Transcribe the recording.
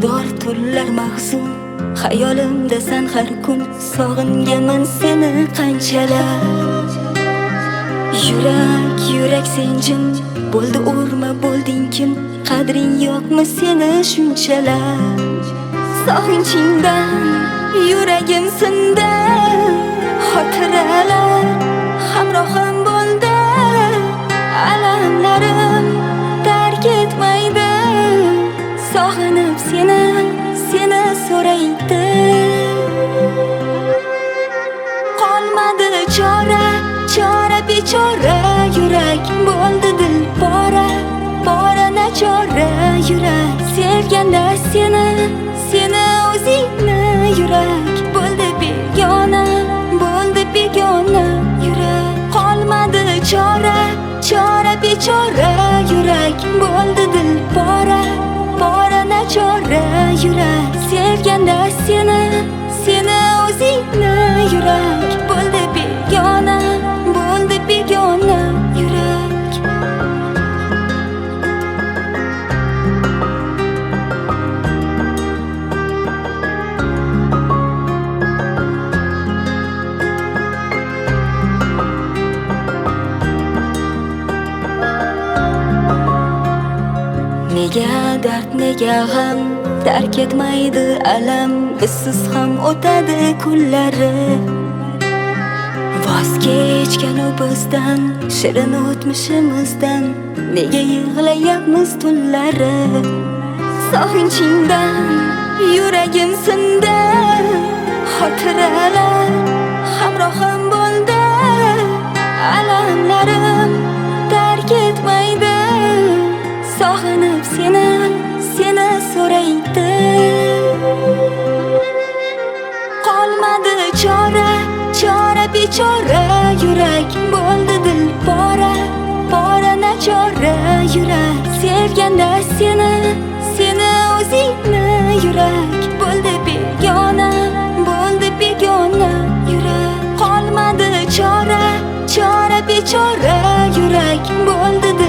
dor tunlar mahzun, xayolimda sen har kun. Sog'ingaman seni qanchalar. Yurak sen jim, bo'ldi urma bo'lding kim. Qadring yo'qmi seni shunchalar. Sog'inchingdan yuragim sindi, xotiralar hamrohim bo'ldi. Alamlarim tark etmaydi, sog'inib seni so'raydi. Qolmadi chora bechora, yurak bo'ldi dil pora nachora. Yurak sevganda seni o'zingni, yurak bo'ldi begona. Yurak qolmadi chora bechora, yurak bo'ldi dil pora nachora. Yurak sevganda seni o'zingni, yurak bo'ldi begona. Yurak nega dard, nega g'am, tark etmaydi alam. Bizsiz ham o'tadi kunlari. Voz kechganu bizdan, shirin o'tmishimizdan. Nega yig'layapmiz tunlari? Sog'inchingdan yuragim sindi, xotiralar hamrohim bo'ldi. Alamlarim tark etmaydi, sog'inib seni so'raydi. Qolmadi chora bechora, yurak bo'ldi dil pora nachora. Yurak sevganda seni o'zingni, yurak bo'ldi begona. Yurak qolmadi chora bechora, yurak bo'ldi